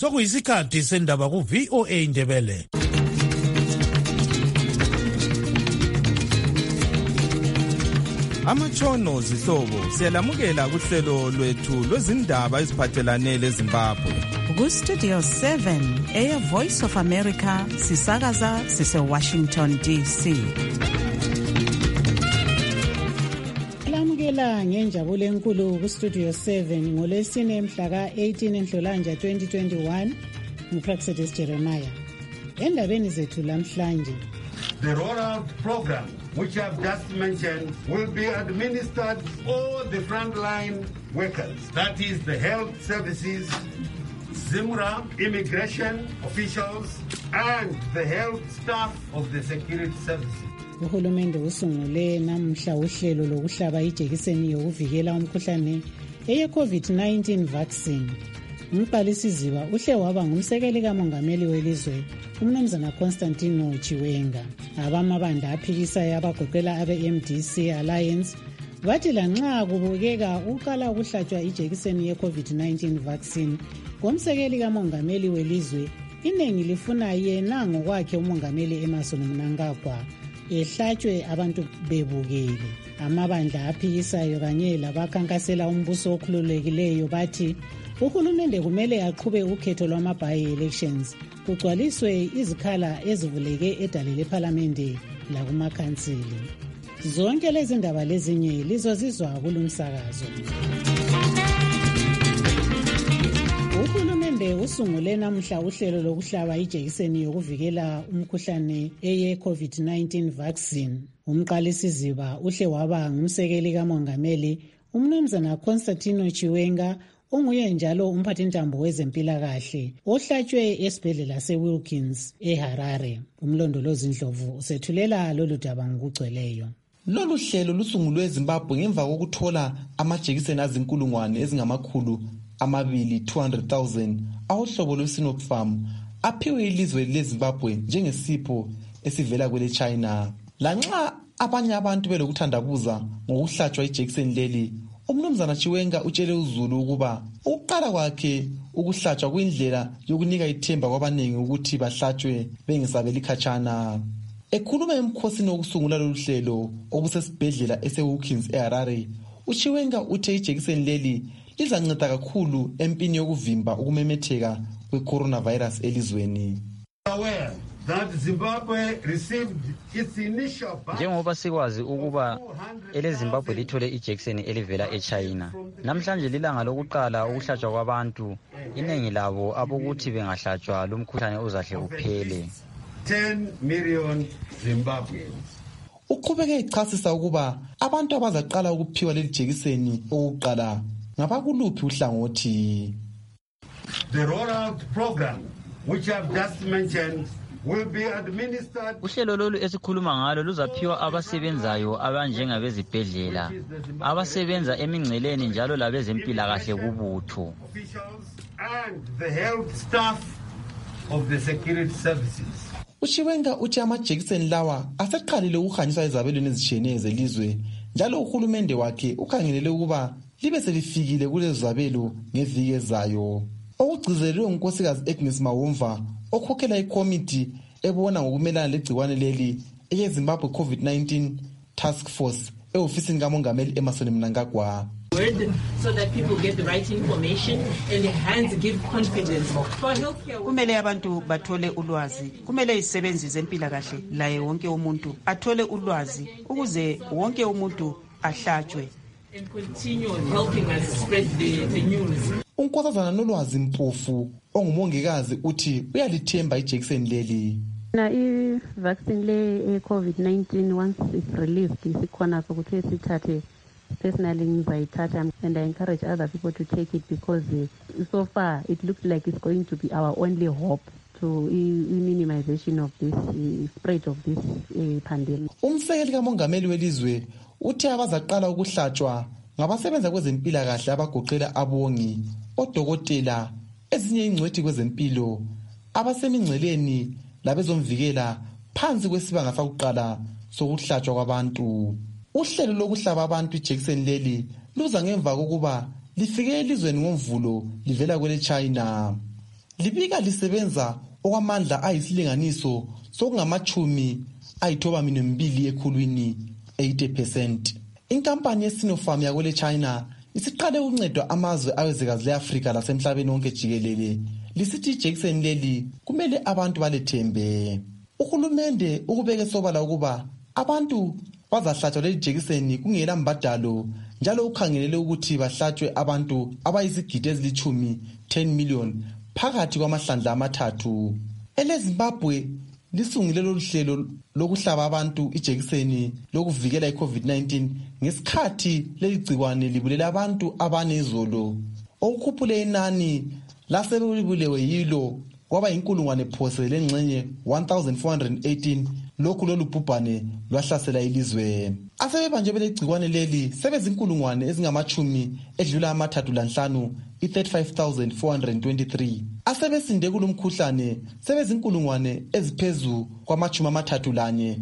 Sokuyisikhathi sendaba ku VOA Indebele. Amatshono zihlobo siyalamukela kuhlelo lwethu lwezindaba eziphathelane leZimbabwe. Ku Studio 7 Air Voice of America sisakaza sise Washington DC. Lamukela ngenjabulo enkulu ku Studio 7 ngolwesine mhla ka-18 Nhlolanja 2021 nguPraxedis Jeremiah. Endabeni zethu lamhlanje, the rollout program, which I've just mentioned, will be administered all the frontline workers. That is the health services, ZIMRA, immigration officials, and the health staff of the security services. Uhulumende usungule namhla uhlelo lokuhlaba ijekiseni yokuvikela umkhuhlane eye-COVID-19 vaccine. Umqalisiziba uhle waba ngumsekeli kamongameli welizwe uMnumzana Constantino Chiwenga. Abamabandla aphikisayo abagoqela abe-MDC Alliance bathi lanxa kubukeka uqala ukuhlatshwa ijekiseni ye-COVID-19 vaccine ngomsekeli kamongameli welizwe, iningi lifuna yena ngokwakhe umongameli Emmerson Mnangagwa ehlatshwe abantu bebukele. Amabandla aphikisayo kanye labakhankasela umbuso okhululekileyo bathi uhulumende kumele aqhube ukhetho lwama-by-elections kugcwaliswe izikhala ezivuleke edale lephalamende lakumakhansili. Zonke lezi ndaba lezinye lizozizwa kulumsakazo. Uhulumende usungule namhla uhlelo lokuhlaba ijekiseni yokuvikela umkhuhlane eye-COVID-19 vaccine. Umqalisiziba uhle waba ngumsekeli kamongameli uMnumzana Constantino Chiwenga, onguye njalo umphathintambo wezempilakahle ohlatshwe esibhedlela seWilkins eHarare. Umlondolozi Ndlovu usethulela lolu daba ngokugcweleyo. Lolu hlelo lusungulwe eZimbabwe ngemva kokuthola amajekiseni azinkulungwane ezingamakhulu 200,000 ahohlobo lweSinopharm aphiwe ilizwe leZimbabwe njengesipho esivela kwele China. Lanxa abanye abantu belokuthandabuza ngokuhlatshwa ijekiseni leli, uMnumzana Chiwenga utshele uZulu ukuba ukuqala kwakhe ukuhlatshwa kuyindlela yokunika ithemba kwabanengi ukuthi bahlatshwe bengesabeli khatshana. Ekhuluma emkhosini wokusungula lolu hlelo obusesibhedlela eseWilkins eHarare, uChiwenga uthe ijekiseni leli lizanceda kakhulu empini yokuvimba ukumemetheka kwe-coronavirus elizweni. Njengoba sikwazi ukuba eleZimbabwe lithole ijekiseni elivela eChina, namhlanje lilanga lokuqala ukuhlatshwa kwabantu, iningi labo abokuthi bengahlatshwa lumkhuhlane uzahle uphele. 10 million Zimbabweans. Uqhubeke echasisa ukuba abantu abazaqala ukuphiwa leli jekiseni okuqala ngabakuluphi uhlangothi. The rollout program, which I've just mentioned, will be administered. Uhlelo lolu esikhuluma ngalo luzaphiwa abasebenzayo abanjengabezibhedlela, abasebenza emingceleni njalo labezempilakahle kubutho, and the health staff of the security services. uChiwenga uthi amajekiseni lawa aseqalile ukuhanjiswa ezabelweni ezitshiyeneyo zelizwe, njalo uhulumende wakhe ukhangelele ukuba libe selifikile kulezo zabelo ngeviki ezayo. Okugcizelelwe ngunkosikazi Agnes Mawumva, okhokhela ikomiti ebona ngokumelana legciwane leli eyeZimbabwe COVID-19 Task Force e-ofisini kamongameli Emmerson Mnangagwa. So that people get the right information and the hands give confidence for healthcare. Kumele abantu bathole ulwazi, kumele izisebenzi zempilakahle laye wonke umuntu athole ulwazi ukuze wonke umuntu ahlatshwe. And continue helping us spread the news. Unkosazana Nolwazi Mpofu ongumongikazi uthi uyalithemba ijekiseni leli. Na i-vaccine le COVID-19 once it's released isikhona sokuthi sithathe. Personally, and I encourage other people to take it because so far it looks like it's going to be our only hope to minimization of this spread of this pandemic. Umsekeli kamongameli welizwe uthi abazaqala ukuhlatshwa ngabasebenza kwezempilakahle abagoqela abongi, odokotela, ezinye ingcwethi kwezempilo, abasemingceleni labezomvikela phansi kwesibanga sakuqala sokuhlatshwa kwabantu. Uhlelo lokuhlaba abantu ijekiseni leli luza ngemva kokuba lifike elizweni ngomvulo livela kwele China. libika lisebenza okwamandla ayisilinganiso sokungama-92 ekhulwini 80%. Inkampani yeSinopharm yakwele China isiqale ukuncedwa amazwe awezwekazi le-Afrika lasemhlabeni wonke jikelele. Lisithi ijekiseni leli kumele abantu balethembe. Uhulumende ukubeke sobala ukuba abantu bazahlatshwa leli jekiseni kungela mbadalo, njalo ukhangelele ukuthi bahlatshwe abantu abayizigidi ezilithumi 10 million phakathi kwamahlandla amathathu. EleZimbabwe lisungile lolu hlelo lokuhlaba abantu ijekiseni lokuvikela iCovid-19 ngesikhathi leli gciwane libulela abantu abanezolo. Okukhuphule inani lasebebulewe yilo kwaba inkulungwane phose lengxenye 1418 lokhu lolu bhubhane lwahlasela ilizwe. Asebebanjwe belegciwane leli sebezinkulungwane ezingamachumi edlula amathathu lanhlanu, 35,423. Asebesinde kulomkhuhlane sebezinkulungwane eziphezu kwamachumi amathathu lanye,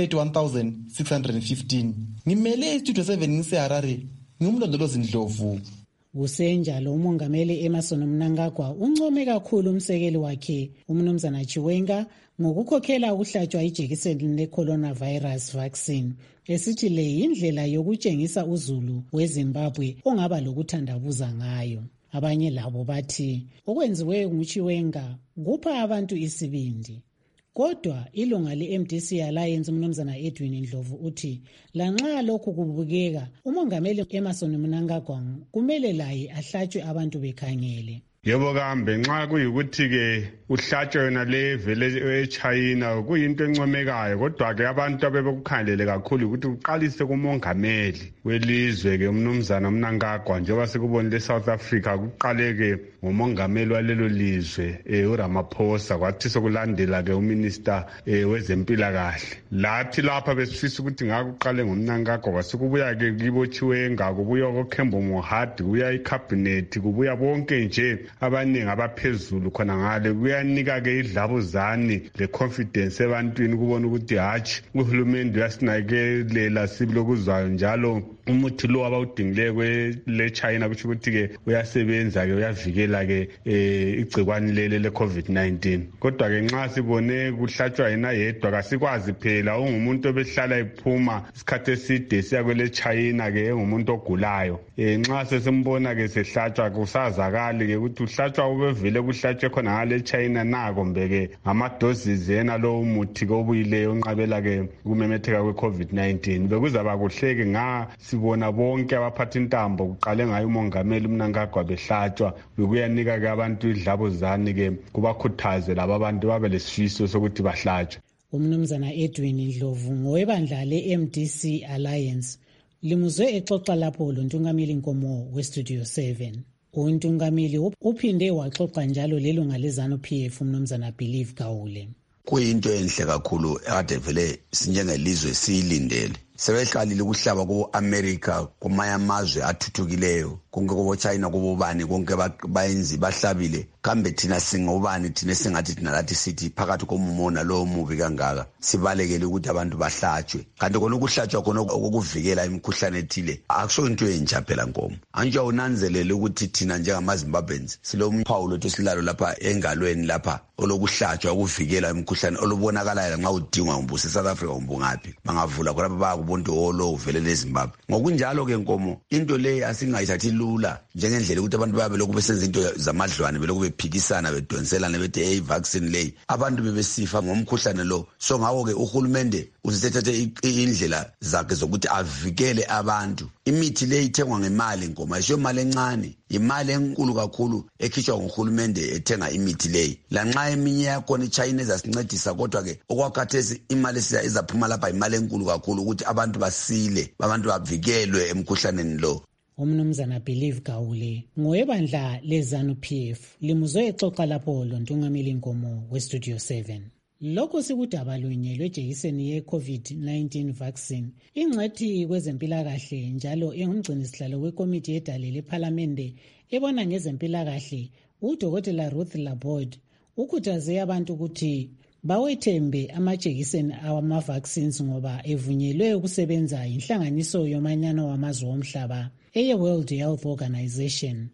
31,615. Ngimele istudio 7 ngiseHarare, ngumlondolozi Ndlovu. Kusenjalo umongameli Emmerson Mnangagwa uncome kakhulu umsekeli wakhe umnumzana Chiwenga ngokukhokhela ukuhlatshwa ijekiseni le-coronavirus vaccine, esithi le yindlela yokutshengisa uzulu weZimbabwe ongaba lokuthandabuza ngayo. Abanye labo bathi okwenziwe nguChiwenga kupha abantu isibindi. Kodwa ilunga le-MDC Alliance umnumzana Edwin Ndlovu uthi lanxa lokhu kubukeka umongameli Emmerson Mnangagwa kumele laye ahlatshwe abantu bekhangele. Yebo kambe nxa kuyikuthi-ke uhlatshwe yona le vele eChina kuyinto encomekayo, kodwa-ke abantu abebekukhangelele kakhulu ukuthi kuqalise kumongameli welizwe-ke umnumzana Mnangagwa, njengoba sikubonile eSouth Africa kuqaleke ngomongameli walelo lizwe uRamaphosa, kwathi sokulandela-ke uminister wezempilakahle. Lathi lapha besifisa ukuthi ngakuqale ngomNangagwa, kwasikubuya-ke kibo Chiwenga, kubuya koKhembo Mohadi, kubuya iCabinet, kubuya bonke nje abaningi abaphezulu khona ngale. Kuyanika-ke idlabuzane le-confidence ebantwini kubona ukuthi hatshi uhulumende uyasinakelela sibilokuzwayo njalo umuthi lo abawudingileyo le-China kusho ukuthi-ke uyasebenza-ke uyavikela-ke igcikwane leli le-COVID-19. Kodwa-ke nxa sibone kuhlatshwa yena yedwa kasikwazi phela, ungumuntu obehlala ephuma isikhathi eside siya kwele-China-ke engumuntu ogulayo. Nxa sesimbona-ke sehlatshwa kusazakali-ke ukuthi uhlatshwa ubevele kuhlatshwe khona ngale China nako mbeke ngamadoses yena lo umuthi kobuyileyo onqabela-ke ukumemetheka kwe-COVID-19. Bekuzaba kuhleke sibona bonke abaphatha intambo kuqale ngayo umongameli Mnangagwa behlatshwa, bekuyanika-ke abantu idlabuzane-ke kubakhuthaze laba abantu babe lesifiso sokuthi bahlatshwe. Umnumzana Edwin Ndlovu ngowebandla le-MDC Alliance limuzwe exoxa lapho lontungameli Nkomo weStudio 7. Untungameli uphinde waxoxa njalo lelunga leZANU-PF umnumzana Believe Gawule. Kuyinto enhle kakhulu ade vele sinjengelizwe siyilindele. Sebehlalile ukuhlaba ku-America kumanye amazwe athuthukileyo, konke kubo China kubo bani konke bayenzi bahlabile. Kambe thina singobani thina singathi thina lathi sithi phakathi komumona lo mubi kangaka sibalekele ukuthi abantu bahlatshwe. Kanti kona ukuhlatshwa khona okuvikela imikhuhlane ethile akuso into entsha phela Nkomo. Anje unanzelele ukuthi thina njengamaZimbabweans silomphawu lothu silalo lapha engalweni lapha olokuhlatshwa ukuvikela imikhuhlane olubonakalayo nxa udingwa umbuso eSouth Africa umbungaphi bangavula khona ubuntu olo uvele leZimbabwe. Ngokunjalo-ke Nkomo into le asingayithathi lula njengendlela ukuthi abantu babe lokhu besenza into zamadlwane belokhu bephikisana bedonselana bethi vaccine leyi abantu bebesifa ngomkhuhlane lo. So ngawo-ke uhulumende usethathe indlela zakhe zokuthi avikele abantu. Imithi leyi ithengwa ngemali Nkomo, ayisiyo mali encane, imali enkulu kakhulu ekhishwa nguhulumende ethenga imithi leyi. Lanxa eminye yakhona iChina ezasincedisa, kodwa-ke okwakhathesi imali izaphuma lapha imali enkulu kakhulu ukuthi abantu basile, abantu bavikelwe emkhuhlaneni lo. Umnumzana Believe Gawule ngowebandla leZANU-PF limuzwe exoxa lapho lontungameli Nkomo weStudio 7. Lokhu sikudaba lunye lwejekiseni ye-COVID-19 vaccine. Ingcwethi kwezempilakahle njalo engumgcinisihlalo wekomiti yedale lephalamende ebona ngezempilakahle uDokotela Ruth Laborde ukhuthaze abantu ukuthi bawethembe amajekiseni awama-vaccines ngoba evunyelwe ukusebenza yinhlanganiso yomanyano wamazwe omhlaba eye-World Health Organization.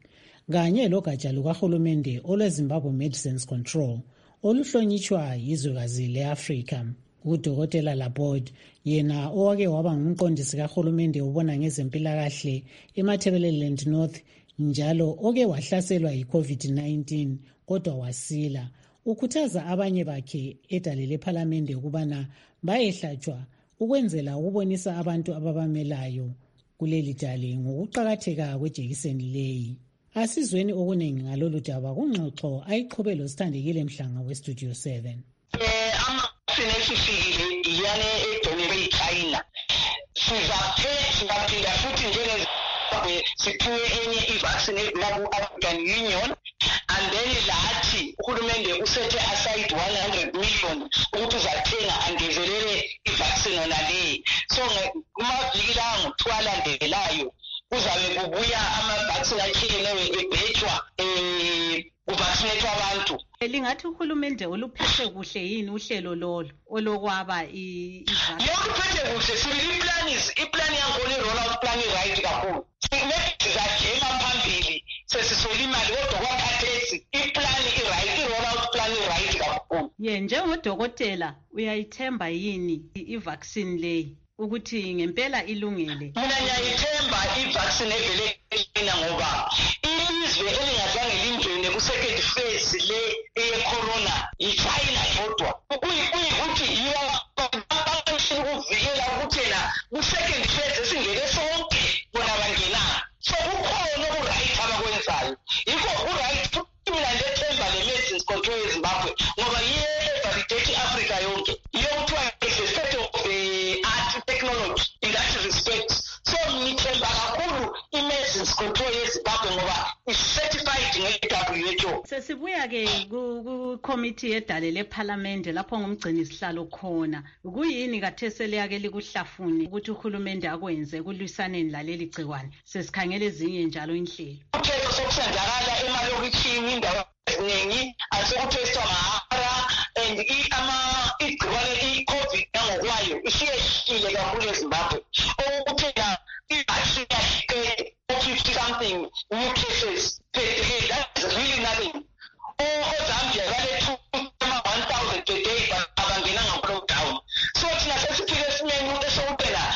kanye logatsha lukahulumende olweZimbabwe Medicines Control oluhlonitshwa yizwekazi le-Afrika. Udokotela Laborde yena owake waba ngumqondisi kahulumende obona ngezempilakahle eMatabeleland North njalo oke wahlaselwa yi-COVID-19 kodwa wasila, ukhuthaza abanye bakhe edale lephalamende ukubana bayehlatshwa ukwenzela ukubonisa abantu ababamelayo kuleli dale ngokuqakatheka kwejekiseni leyi. Asizweni okuningi ngalolu daba kungxoxo ayiqhube loSithandekile Mhlanga weStudio 7. Sinefikile iyane edonele eChina. Sizaphinda futhi njenge siphiwe enye i-vaccine laku-African Union, and then lathi uhulumende usethe aside 100 million ukuthi uzathenga angezelele i-vaccine onaleyi. So kumaviki la ngo-12 kuzabe kubuya ama-vaccine atshiyeneyo ebhejwa kuvaccinate abantu. Lingathi uhulumende oluphethe kuhle yini uhlelo lolo olokwaba luphethe kuhle. Sibili iplani yakhona i-rollout plan right kakhulu. Sizajema phambili sesiswela imali kodwa kwakhathesi iplani i-right, i-rollout plan i-right kakhulu. Njengodokotela uyayithemba yini i-vaccine leyi ukuthi ngempela ilungele? Mina ngiyayithemba i-vaccine evele eChina ngoba ilizwe elingazange lingene ku-second phase le ye-corona yi-China kodwa. Kuyikuthi yiyo ukuvikela ukuthi yena ku-second phase esingene sonke bona bangenanga. So kukhona oku-right abakwenzayo. Yikho ku-right mina lethemba le-Medicines Control yeZimbabwe ngoba yiyo evalidate i-Africa yonke. Yiyo kuthiwa is a state of the art technology in that respect. So ngithemba kakhulu i-Medicines Control yeZimbabwe ngoba is-certified nge-WHO. Sesibuya-ke ku-committee yedale lephalamende lapho ngumgcini sihlalo khona. Kuyini kathese liyake likuhlafune ukuthi uhulumende akwenze kulwisaneni laleli gciwane? Sesikhangela ezinye njalo inhlelo. Uthetho sokusenzakala emalokitshini indawo eziningi asekuthestwa mahara and igciwane i-COVID nangokwayo isiyeshile kakhulu eZimbabwe. Okuthena i-vaccine yahlukene 50 something new cases per day. That's really nothing. Zambia vale 1,000 per day abangena nga-lockdown. So thina sesiphile esimeni esokupela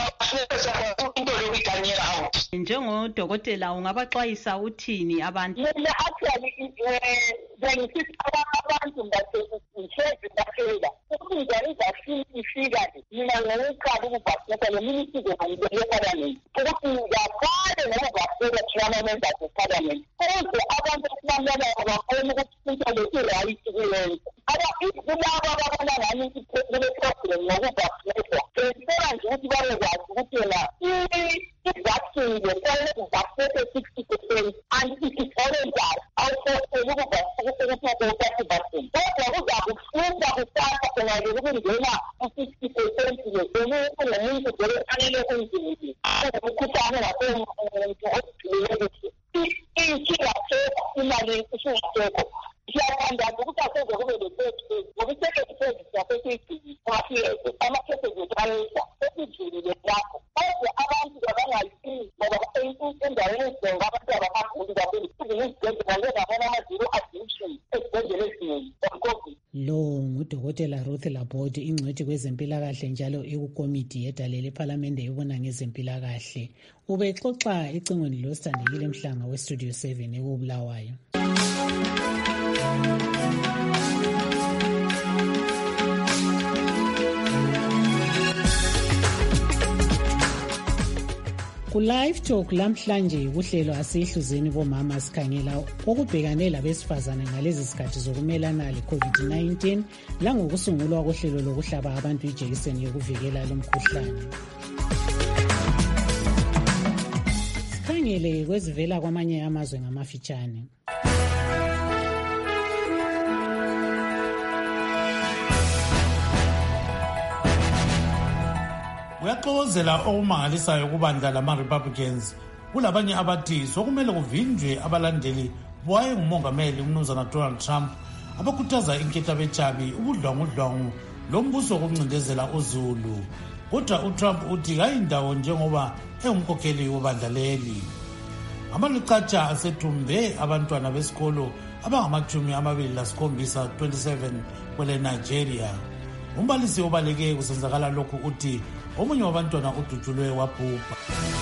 ungafuna into lokuyiganyela out. Njengodokotela ungabaxwayisa uthini abantu? Mina actually bengisithi abantu basehlezi baphela ukuzwa i-vaccine ifika mina ngokuqala ukuvaccinate ngemini isizwe ngiphalamende ukuthi ngiyaqale ngokuvaccinate thina-members of-parliament ukuze abantu esibamelayo bakhona ukuthi into le-right kuyenza. Kulabo ababona ngani kule-problem ngokuvaccinatwa bengicela nje ukuthi babekwazi ukuthi yena i-vaccine lefanele kuvaccinate 60% and it is voluntary awuforceli ukuvaccinate vaccine. Kodwa kuzakufunda kusasa ungake ukungena ku-60% kunomuntu vele fanele kunzimile umkhuhlane ngasomuntu ophilile inkinga sekho imali isingasekho. Siyathandaza ukuthi aseze kube le-third ngoba i-second phase siyasesiyigcini ama-cases eqalisa sesijulile lapho. Kodwa abantu abangayifuni ngoba endaweni ezinengi abantu abangafuni kakhulu izibhedlela ngezabona ama-zero admission ezibhedlela eziningi of-COVID. Lo ngudokotela Ruth Laborde, ingcwethi kwezempilakahle njalo ekukomiti yedale lephalamende ebona ngezempilakahle. Ubexoxa ecingweni loSithandekile Mhlanga weStudio 7 ekubulawayo. Ku-Live Talk lamhlanje kuhlelo asihluzeni bomama sikhangela okubhekane labesifazane ngalezi sikhathi zokumelana le-COVID-19 langokusungulwa kohlelo lokuhlaba abantu ijekiseni yokuvikela lomkhuhlane. Sikhangele kwezivela kwamanye amazwe ngamafitshane. Kuyaxokozela okumangalisayo kubandla lama-Republicans kulabanye abathi sokumele kuvinjwe abalandeli wayengumongameli umnumzana Donald Trump abakhuthaza inketha bechabi ubudlwangudlwangu lombuso wokuncindezela uZulu. Kodwa uTrump uthi kayindawo njengoba engumkhokheli wobandla leli. Amalikatsha asethumbe abantwana besikolo abangama-27 kwele Nigeria. Umbalisi obaleke kusenzakala lokhu uthi omunye wabantwana udutshulwe wabhubha.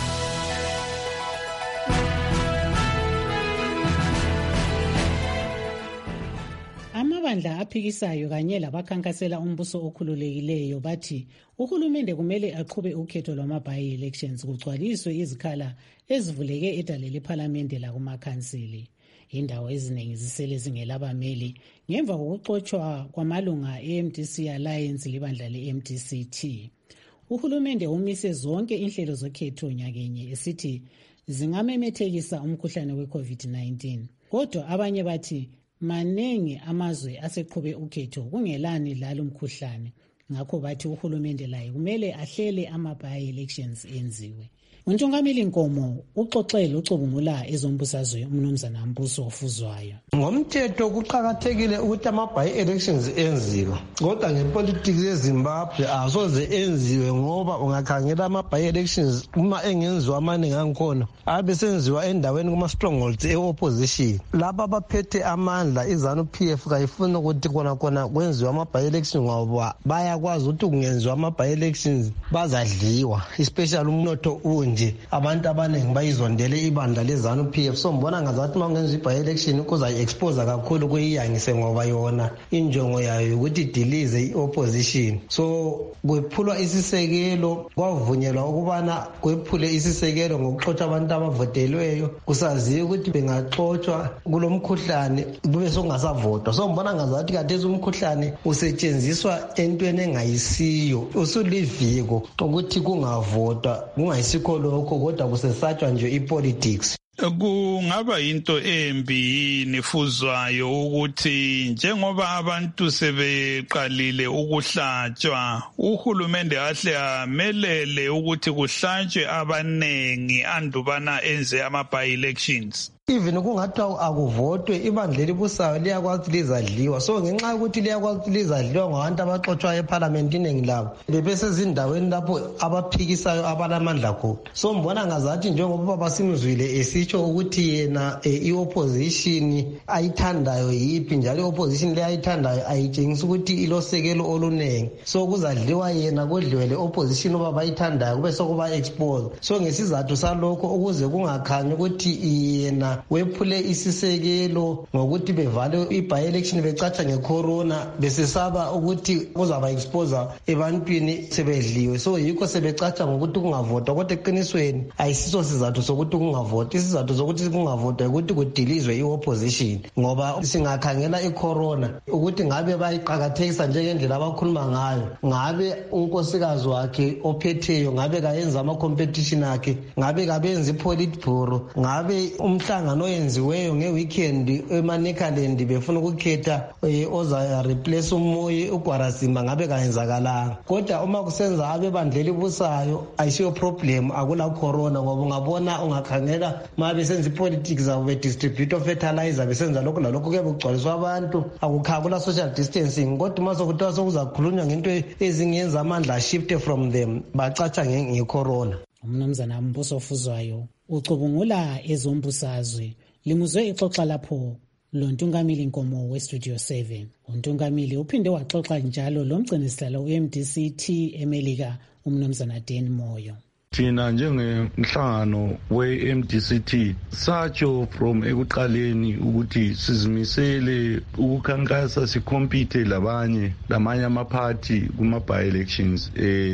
Amabandla aphikisayo kanye labakhankasela umbuso okhululekileyo bathi uhulumende kumele aqhube ukhetho lwama-by-elections kugcwaliswe izikhala ezivuleke edale lephalamende lakumakhansili. Indawo eziningi zisele zingelabameli ngemva kokuxotshwa kwamalunga e-MDC Alliance libandla le-MDC-T. Uhulumende umise zonke inhlelo zokhetho nyakenye esithi zingamemethekisa umkhuhlane we-COVID-19. Kodwa abanye bathi manengi amazwe aseqhube ukhetho kungelani lalo mkhuhlane, ngakho bathi uhulumende laye kumele ahlele ama-by-elections enziwe. Untungameli Nkomo uxoxele ucubungula ezombusazwe umnumzana Mbuso ofuzwayo. Ngomthetho kuqhakathekile ukuthi ama-by-elections enziwe, kodwa ngepolitiki yeZimbabwe asoze enziwe ngoba ungakhangela ama-by-elections uma engenziwa amaningi angikhona abe senziwa endaweni kuma-strongholds e-opposition. Laba abaphethe amandla iZANU-PF kayifuni ukuthi khona kwenziwa ama-by-elections ngoba bayakwazi ukuthi kungenziwa ama-by-elections bazadliwa, especially umnotho unje. Abantu abaningi bayizondele ibandla leZANU-PF, so mbona ngazathi mangenza i-by-election kuzayi-expose kakhulu kuyiyangise ngoba yona injongo yayo ukuthi idilize i-opposition. So kwephulwa isisekelo, kwavunyelwa ukubana kwephule isisekelo ngokuxotsha abantu abavotelweyo kusaziwe ukuthi bengaxotshwa kulo mkhuhlane kube sokungasavotwa. So mbona ngazathi kathesi umkhuhlane usetshenziswa entweni engayisiyo, usuliviko ukuthi kungavotwa kungayisikho lokho kodwa kusesatshwa nje ipolitics. Kungaba into embi yini Fuzwayo ukuthi njengoba abantu sebeqalile ukuhlatshwa uhulumende ahle amelele ukuthi kuhlatshwe abanengi andubana enze ama-by-elections? Even kungathiwa akuvotwe ibandla elibusayo liyakwazi lizadliwa, so ngenxa yokuthi liyakwazi lizadliwa ngabantu abaxotshwayo ephalamenti iningi labo bebesezindaweni lapho abaphikisayo abalamandla khona. So mbona ngazathi njengoba Baba Simzwile esitsho ukuthi yena i-opposition ayithandayo yiphi njalo i-opposition leyayithandayo ayitshengisa ukuthi ilosekelo olunengi, so kuzadliwa yena kodliwe le-opposition oba bayithandayo kube sokuba-expose. So ngesizathu salokho ukuze kungakhanyi ukuthi yena wephule isisekelo ngokuthi bevale i-by-election becatsha ngecorona besesaba ukuthi kuzaba exposer ebantwini sebedliwe, so yikho sebecatsha ngokuthi kungavotwa. Kodwa eqinisweni ayisiso sizathu sokuthi kungavotwa. Isizathu sokuthi kungavotwa ukuthi kudilizwe i-opposition ngoba singakhangela icorona ukuthi ngabe bayiqakathekisa njengendlela abakhuluma ngayo, ngabe unkosikazi wakhe ophetheyo ngabe kayenza ama-competition akhe, ngabe kabenza i-politburo, ngabe umhlangano oyenziweyo ngeweekend emanekaland befuna ukukhetha oza replace umoya uGwarasimba ngabe kayenzakalanga. Kodwa uma kusenza abebandla elibusayo ayisiyo problem, akula corona ngoba ungabona ungakhangela ma besenza ipolitics zabo bedistribute fertilizer besenza lokho lalokho kuyabe kugcwaliswa abantu akukhakula social distancing. Kodwa uma sokuthiwa sokuzakhulunywa ngento ezingenza amandla ashifte from them bacatsha ngecorona. Umnumzana Mbuso ofuzwayo ucubungula ezombusazwe limuzwe ixoxa lapho loNtungameli Nkomo weStudio 7. uNtungameli uphinde waxoxa njalo lomgcinisihlalo we-MDC-T eMelika umnumzana Dan Moyo. Thina njengemhlangano we-MDC-T satsho from ekuqaleni ukuthi sizimisele ukukhankasa sikhompithe lamanye amaphathi kuma-by-elections.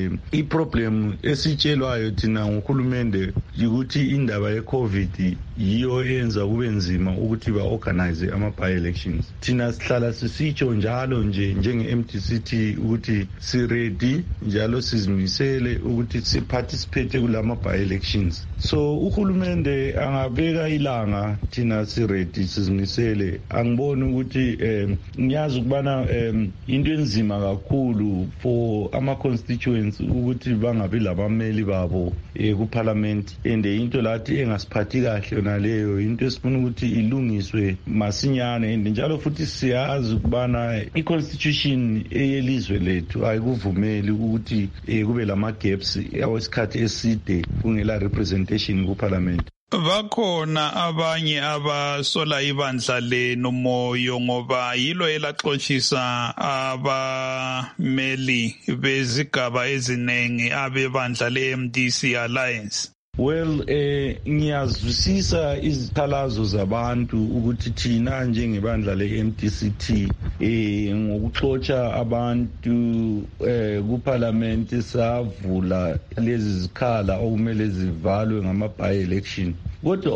I-problem esitshelwayo thina nguhulumende ukuthi indaba ye-COVID yiyo eyenza kube nzima ukuthi ba-organize ama-by-elections. Thina sihlala sisitsho njalo nje njenge-MDC-T ukuthi siredi njalo sizimisele ukuthi siparticipate kulama by-elections. So uhulumende angabeka ilanga thina siredi sizimisele. Angiboni ukuthi ngiyazi ukubana into enzima kakhulu for ama-constituents ukuthi bangabi labameli babo kuparliament, and into lathi engasiphathi kahle naleyo into esifuna ukuthi ilungiswe masinyane. And njalo futhi siyazi ukubana i-constitution eyelizwe lethu ayikuvumeli ukuthi kube lama gaps awesikhathi eside kungela representation kuparliament. Bakhona abanye abasola ibandla lenu Moyo ngoba yilo elaxoshisa abameli bezigaba ezinengi abebandla le-MDC Alliance. Well, ngiyazwisisa izikhalazo zabantu ukuthi thina njengebandla le-MDCT ngokuxotsha abantu kuParliament savula lezi zikhala okumele zivalwe ngama-by-election. Kodwa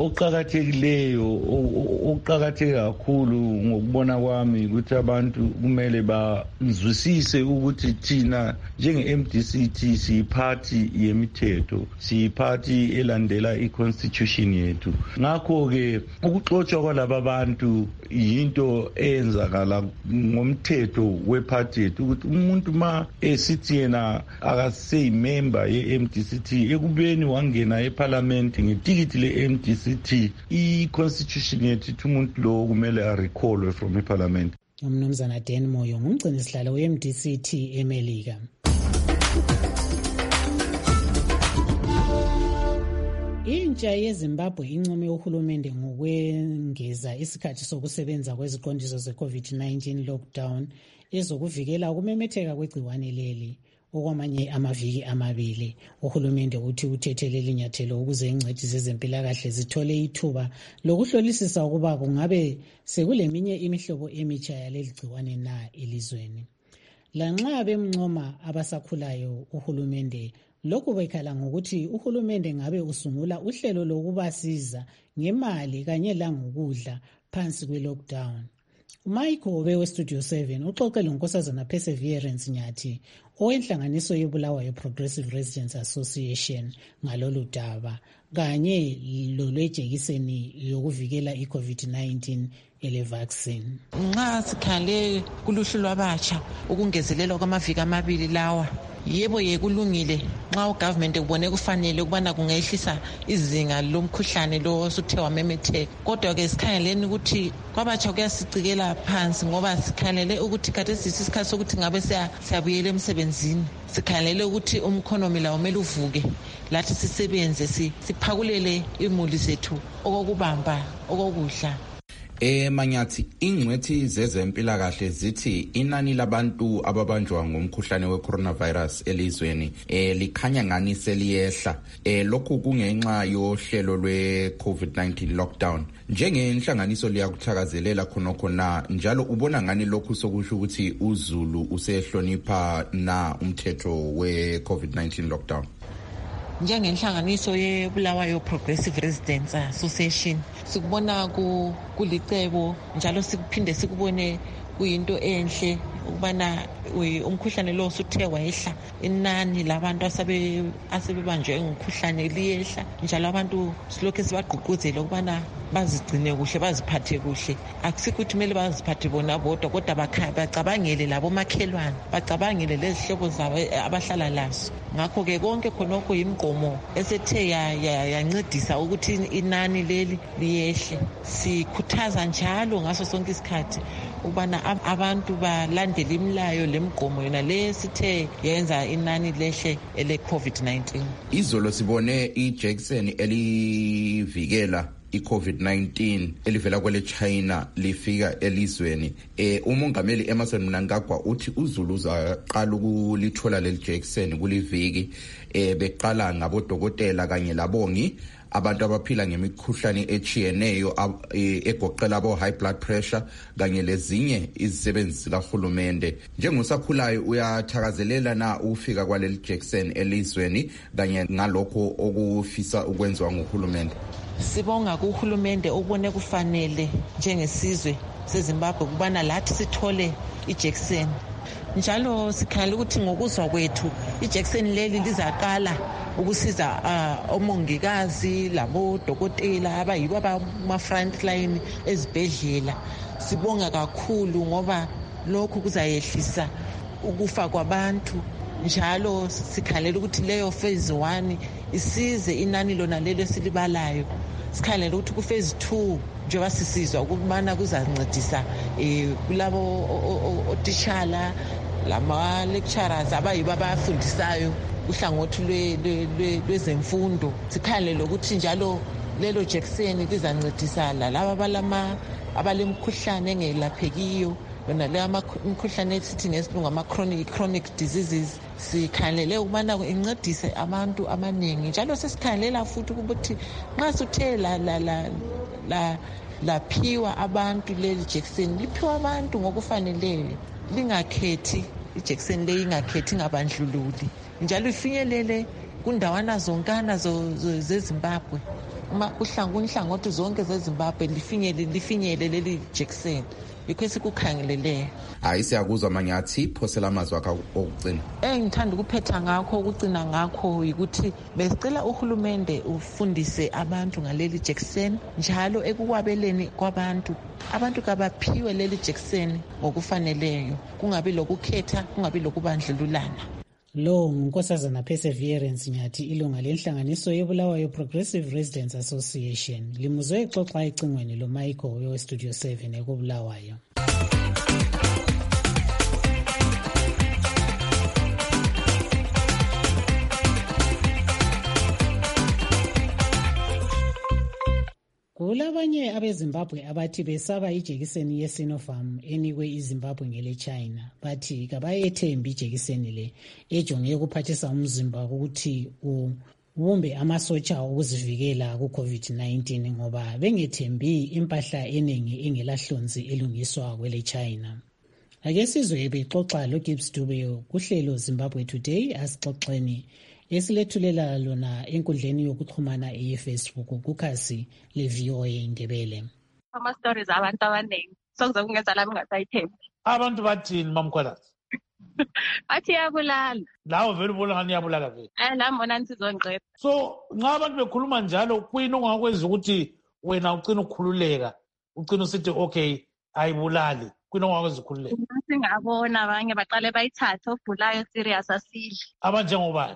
okuqakatheke kakhulu ngokubona kwami ukuthi abantu kumele bazwisise ukuthi thina njenge-MDCT siyiphathi yemithetho, siyiphathi elandela i-constitution yethu. Ngakho-ke ukuxotshwa kwalaba bantu yinto eyenzakala ngomthetho wephathi yethu, ukuthi umuntu ma esithi yena akaseyimember ye-MDCT ekubeni wangena eParliament ngetikiti le-MDCT, i-constitution yethu ithi umuntu lo kumele arecallwe from iParliament. Umnumzana Dan Moyo ngumgcini sihlalo we-MDCT eMelika. Intsha yeZimbabwe income uhulumende ngokwengeza isikhathi sokusebenza kweziqondiso ze-COVID-19 lockdown ezokuvikela ukumemetheka kwegciwane leli. Okwamanye amaviki amabili uhulumende uthi uthethe leli nyathelo ukuze ingcwethi zezempilakahle zithole ithuba lokuhlolisisa ukuba kungabe sekuleminye imihlobo emitsha yaleli gciwane na elizweni. Lanxa bemncoma abasakhulayo uhulumende, lokhu bekhala ngokuthi uhulumende ngabe usungula uhlelo lokubasiza ngemali kanye langokudla phansi kwe-lockdown. uMichael Obe weStudio 7 uxoxe loNkosazana Perseverance Nyathi owenhlanganiso yeBulawayo Progressive Residents Association ngalolu daba kanye lolwejekiseni yokuvikela iCovid-19 ele-vaccine. Nxa sikhale kuluhlu lwabatsha ukungezelelwa kwamaviki amabili lawa, yebo yekulungile nxa ugovernment ubone kufanele ukubana kungehlisa izinga lomkhuhlane lo osuthe wamemetheka. Kodwa ke sikhangeleni ukuthi kwabatsha kuyasicikela phansi ngoba sikhangelele ukuthi khathesi isikhathi sokuthi ngabe siyabuyela emsebenzini. Sikhangelele ukuthi umkhonomi lawo kumele uvuke, lathi sisebenze siphakulele imuli zethu okokubamba okokudla. Manyathi, ingcwethi zezempilakahle zithi inani labantu ababanjwa ngomkhuhlane we-coronavirus elizweni likhanya ngani seliyehla. Lokhu kungenxa yohlelo lwe-COVID-19 lockdown. Njengenhlanganiso liyakuthakazelela khonokho na, njalo ubona ngani lokhu sokusho ukuthi uZulu usehlonipha na umthetho we-COVID-19 lockdown? Njengenhlanganiso yeBulawayo Progressive Residents Association sikubona kulicebo njalo sikuphinde sikubone kuyinto enhle ukubana umkhuhlane lo usuthe wehla, inani labantu asebebanjwe ngumkhuhlane liyehla, njalo abantu silokhu sibagqugquzela ukubana bazigcine kuhle, baziphathe kuhle. Akusikuthi kumele baziphathe bona bodwa, kodwa bacabangele labo makhelwane, bacabangele lezihlobo zabo abahlala lazo. Ngakho-ke konke khonokho yimgqomo esethe yancedisa ukuthi inani leli liyehle. Sikhuthaza njalo ngaso sonke isikhathi ukubana abantu balandele imilayo lemgqomo yona le sithe yenza inani lehle ele-COVID-19. Izolo sibone ijekiseni elivikela i-COVID-19 elivela kwele China lifika elizweni. Umongameli Emmerson Mnangagwa uthi uZulu uzaqala ukulithola leli jekiseni kuliviki. Beqala ngabodokotela kanye labongi, abantu abaphila ngemikhuhlane echiyeneyo egoqela abo high blood pressure kanye lezinye izisebenzi zikahulumende. Njengosakhulayo uyathakazelela na ukufika kwaleli jekiseni elizweni kanye ngalokho okufisa ukwenziwa nguhulumende? Sibonga kuhulumende ubone kufanele njengesizwe seZimbabwe kubana lathi sithole ijekiseni. Njalo sikhala ukuthi ngokuzwa kwethu ijekiseni leli lizaqala ukusiza omongikazi labo dokotela abayibo abama front line ezibhedlela. Sibonga kakhulu ngoba lokhu kuzayehlisa ukufa kwabantu. Njalo sikhalela ukuthi leyo phase 1 isize inani lona lelo silibalayo. Sikhalela ukuthi ku phase 2 njengoba sisizwa ukubana kuzancedisa kulabo otishala lama lecturers abayibo abafundisayo uhlangothi lwezemfundo. Sikhalela ukuthi njalo lelo jekiseni lizancedisa lalaba abalemkhuhlane engelaphekiyo yona le imkhuhlane esithi ngesilungu ama-chronic diseases. Sikhangelele ukubana incedise abantu amaningi njalo sesikhangelela futhi ukuthi nxa suthe laphiwa abantu leli jekiseni liphiwa abantu ngokufaneleyo, lingakhethi ijekiseni leyi ingakhethi ngabandlululi njalo ifinyelele kundawana zonkana zeZimbabwe. Uhlangothi zonke zeZimbabwe lifinyele leli jekiseni. Yikho esikukhangeleleyo. Hayi siyakuzwa manyathi phosela amazwi akho okugcina. Ngithanda ukuphetha ngakho ukugcina ngakho ukuthi besicela uhulumende ufundise abantu ngaleli jekiseni njalo ekukwabeleni kwabantu. Abantu kabaphiwe leli jekiseni ngokufaneleyo, kungabi lokukhetha, kungabi lokubandlululana. Lo ngunkosazana Perseverance Nyathi, ilunga lenhlanganiso yeBulawayo Progressive Residents Association, limuzwe exoxa ecingweni loMichael weStudio 7 ekubulawayo. Kulabanye abeZimbabwe abathi besaba ijekiseni yeSinopharm enikwe iZimbabwe ngele China, bathi kabayethembi ijekiseni le ejonge ukuphathisa umzimba ukuthi ubumbe amasotsha okuzivikela ku-COVID-19 ngoba bengethembi impahla eningi engelahlonzi elungiswa kwele China. Ake sizwe bexoxa loGibbs Dube kuhlelo Zimbabwe Today asixoxeni esilethulela lona enkundleni yokuxhumana eFacebook kukhasi leVOA Indebele. Ama-stories abantu abaningi sokuze kungenza lami ngasayithembi. Abantu bathini mamkhwelazi? Bathi yabulala. Lawo vele ubona ngani yabulala vele. Nami bona nisizonqeda. So nxa abantu bekhuluma njalo kuyini ongakwenza ukuthi wena ucina ukukhululeka, ucina usithi okay ayibulali, kuyini ongakwenza ukukhululeka? Singabona abanye baqale bayithathe ogulayo serious asile. Abanjengobani?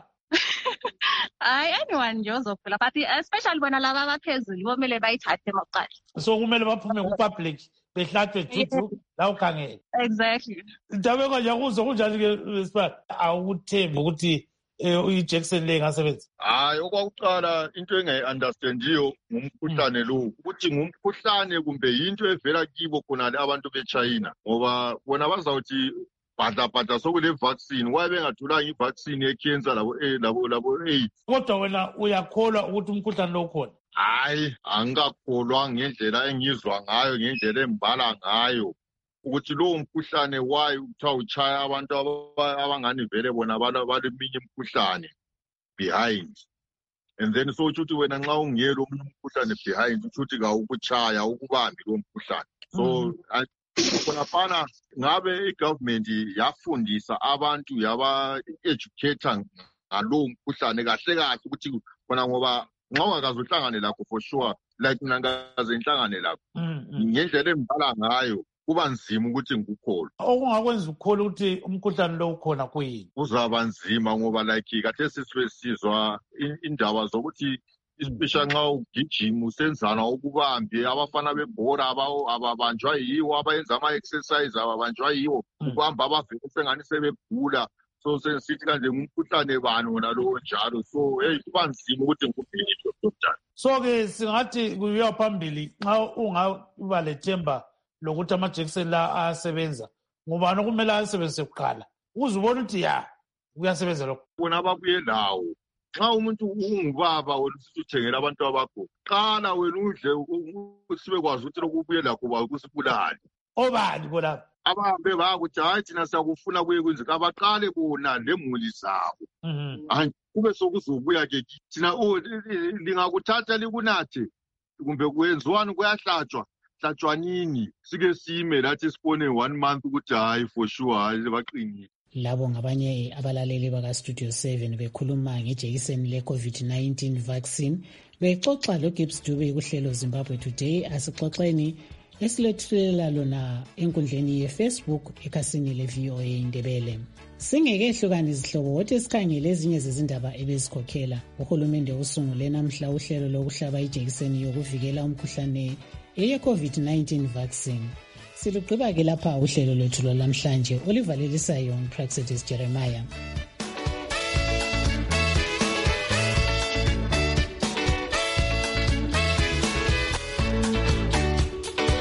Anyone nje ozogula but especially bona laba abaphezulu bomele bayithathe emaqala. So kumele baphume ku-public behlatshwe juju la ukhangele. Exactly. Indaba nje kuzo kunjani ke Sipha? Awuthembi ukuthi ijekiseni le ngasebenza? Hayi okwakuqala into engayi-understandiyo ngumkhuhlane lo ukuthi ngumkhuhlane kumbe yinto evela kibo khonale abantu beChina ngoba bona bazawuthi bhadla sokule vaccine waye bengatholanga ivaccine ye-cancer labo AIDS. Kodwa wena uyakholwa ukuthi umkhuhlane lo ukhona? Hayi angikakholwa ngendlela engizwa ngayo, ngendlela embala ngayo ukuthi lowo mkhuhlane wayo kuthiwa uchaya abantu abangani vele bona baleminye imkhuhlane behind, and then so ukuthi wena nxa ungelo omunye umkhuhlane behind ukuthi kawukuchaya ukubambi lo mkhuhlane. So khonafana ngabe igovernment yafundisa abantu yaba-educator ngalowo mkhuhlane kahle kahle ukuthi khona ngoba nxa ungakaze uhlangane lakho for sure like mina ngikaze ngihlangane lakho ngendlela embala ngayo kuba nzima ukuthi ngikukholwe. Okungakwenza ukukholwa ukuthi umkhuhlane lo ukhona kuyini? Kuzaba nzima ngoba like kade sisizwa indaba zokuthi especially nxa ugijima usenzana ukubambi abafana bebhora ababanjwa yiwo, abayenza ama-exercise ababanjwa yiwo, ukubamba abavele sengani sebegula. So sesithi kanje ngumkhuhlane bani wona lowo njalo. So kuba nzima ukuthi ngikubhekile njalo. So-ke singathi kuyiwa phambili nxa ungaba lethemba lokuthi amajekiseni la ayasebenza, ngubani okumele ayasebenzise kuqala uze ubone ukuthi kuyasebenza lokho? Bona ababuye lawo. Nxa umuntu ungubaba wena usuthengela abantu abakho, qala wena udle sibe kwazi ukuthi lokubuye lakho bakusibulali. Obani bona? Abahambe bakuthi hayi thina siyakufuna kuye kwenzeka, abaqale bona lemuli zabo. Kube sokuzobuya ke thina lingakuthatha likunathe kumbe kuyenziwani, kuyahlatshwa hlatshwanini sike sime lathi sibone 1 month ukuthi hayi for sure hayi baqinile. Labo ngabanye abalaleli bakaStudio 7 bekhuluma ngejekiseni le-COVID-19 vaccine bexoxa loGibbs Dube kuhlelo Zimbabwe Today asixoxeni esilethulela lona enkundleni yeFacebook ekhasini leVOA Indebele. Singekehluka izihlobo wothi sikhangele ezinye zezindaba ebezikhokhela. Uhulumende usungule namhla uhlelo lokuhlaba ijekiseni yokuvikela umkhuhlane eye-COVID-19 vaccine. Siluqhiba ke lapha uhlelo lwethu lwalamhlanje olivalelisayo uPraxedis Jeremiah.